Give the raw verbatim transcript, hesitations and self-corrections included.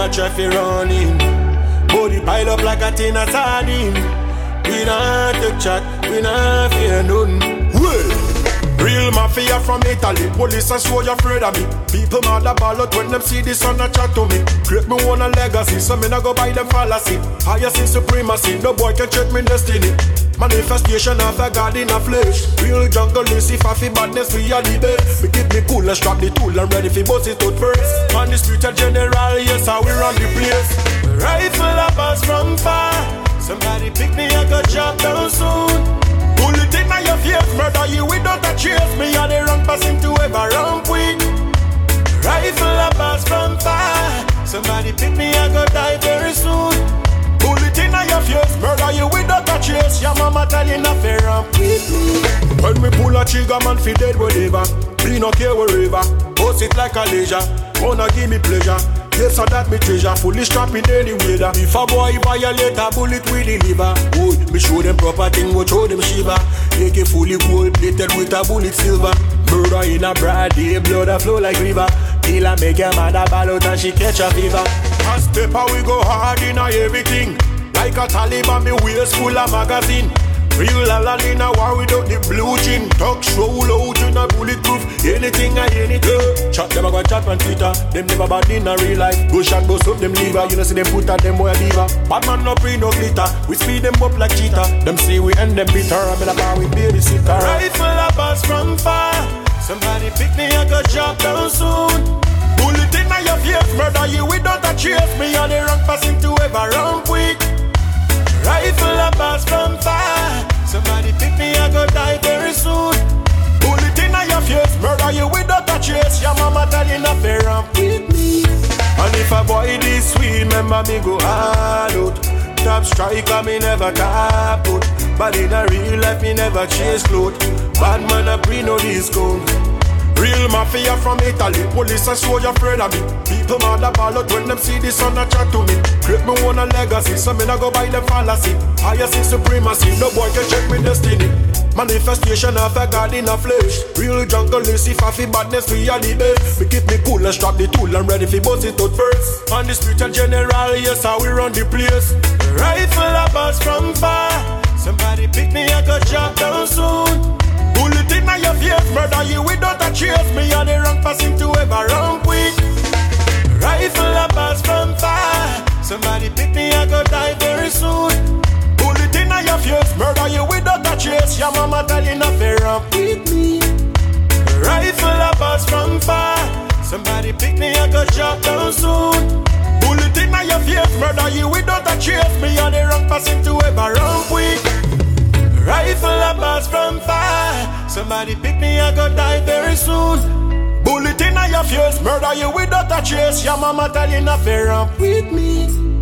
a try fi run in. Body pile up like a tin of sardine. We not take chat, we not fear none. Real mafia from Italy. Police and soldier afraid of me. People mad about out when them see this and a chat to me. Create me one a legacy, so me not go buy them fallacy. Higher sin supremacy, no boy can check me destiny. Manifestation of a God in a flesh. Real jungle is if I feel badness we are the best. We keep me cool and strap the tool and ready for bust it out first. Man the spiritual general, yes how we run the place. Rifle a pass from far. Somebody pick me, I got job down soon. Bullet in your face, murder you without a trace. Me and the wrong person to ever run quick. Rifle a pass from far. Somebody pick me, I go die very soon. Bullet in your face, murder you without a trace. Your mama tell you not fair and quick. When we pull a trigger, man, fi dead whatever. We no care wherever. Boss it like a leisure. Wanna give me pleasure. Yes, so that me treasure, fully strapped in any weather. If a boy violate a bullet with the liver, boy, me show them proper thing, what show them shiver. Make it fully gold plated with a bullet silver. Murder in a broad day, blood a flow like river. Killer make your mother ball out and she catch a fever. A step we go hard in a everything. Like a Taliban, me waist full of magazine. Real la in a war without the blue chin. Talk show loud in a bulletproof. Anything and anything. Chat them a go chat on Twitter. Them never bad in a real life. Go shot, go up them liver. You know see them put at them boy a diva. Bad man no pre no glitter. We speed them up like cheetah. Them see we end them bitter. I'm in a bar with babysitter. Rifle a pass from far. Somebody pick me, I got job down soon. Bullet in your face, murder you without a trace. Me and the wrong person to ever run quick. Rifle a pass from far. Somebody pick me, I go die very soon. Bullet in your face, murder you without a trace. Your mama tell you not fair and with me. And if a boy this sweet, remember me go hard out. Top striker, me never tap out. But in a real life, me never chase cloth. Bad man a bring no discount. Real mafia from Italy. Police and soldier afraid of me. People mad about out when them see this and a chat to me. Create me one a legacy, so me not go buy them fallacy. Higher sin supremacy, no boy can check me destiny. Manifestation of a God in a flesh. Real jungle is if I feel badness we are the best. We keep me cool and strap the tool and ready for bust it out first. And the spiritual general, yes how we run the place. Rifle a pass from far. Somebody pick me, I got job down soon. Bullet in your face, murder you without a trace. Me and the wrong person to ever run quick. Rifle a pass from far. Somebody pick me, I go die very soon. Bullet in your face, murder you without a trace. Your mama tell you not fair and with me. Rifle a pass from far. Somebody pick me, I go job down soon. Bullet in your face, murder you without a trace. Me and the wrong person to ever run quick. Rifle a pass from far. Somebody pick me, I go die very soon. Bullet in your face, murder you without a trace. Your mama tell you not fair and with me.